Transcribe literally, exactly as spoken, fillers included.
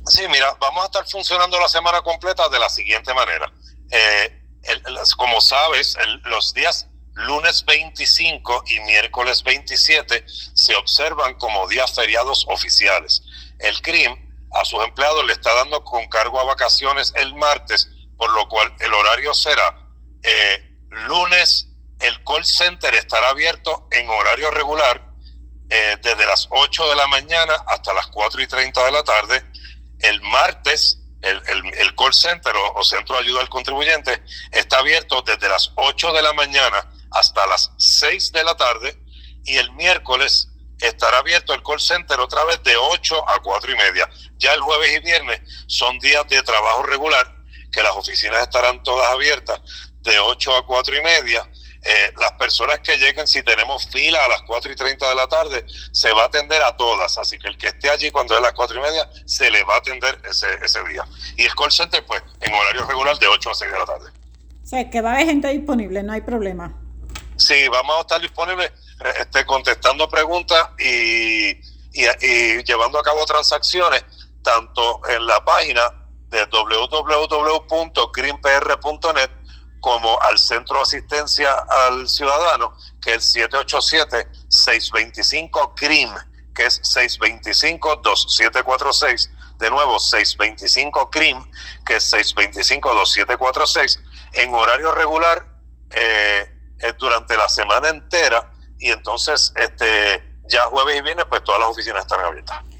Sí, mira, vamos a estar funcionando la semana completa de la siguiente manera. Eh, el, el, como sabes, el, los días lunes veinticinco y miércoles veintisiete se observan como días feriados oficiales. El C R I M a sus empleados le está dando con cargo a vacaciones el martes, por lo cual el horario será eh, lunes, el call center estará abierto en horario regular eh, desde las ocho de la mañana hasta las cuatro y treinta de la tarde. El martes, el, el, el call center o, o centro de ayuda al contribuyente está abierto desde las ocho de la mañana hasta las seis de la tarde, y el miércoles estará abierto el call center otra vez de ocho a cuatro y media. Ya el jueves y viernes son días de trabajo regular, que las oficinas estarán todas abiertas de ocho a cuatro y media. Eh, las personas que lleguen, si tenemos fila a las cuatro y treinta de la tarde, se va a atender a todas, así que el que esté allí cuando es las cuatro y media, se le va a atender ese, ese día. Y el call center, pues, en horario regular de ocho a seis de la tarde. O sea, que va a haber gente disponible, no hay problema. Sí, vamos a estar disponibles este, contestando preguntas y, y, y llevando a cabo transacciones, tanto en la página de doble u doble u doble u punto green p r punto net como al Centro de Asistencia al Ciudadano, que es el siete ocho siete, seis dos cinco, C R I M, que es seis dos cinco, dos siete cuatro seis. De nuevo, seis dos cinco C R I M, que es seis dos cinco, dos siete cuatro seis. En horario regular, eh, es durante la semana entera, y entonces este ya jueves y viernes pues todas las oficinas están abiertas.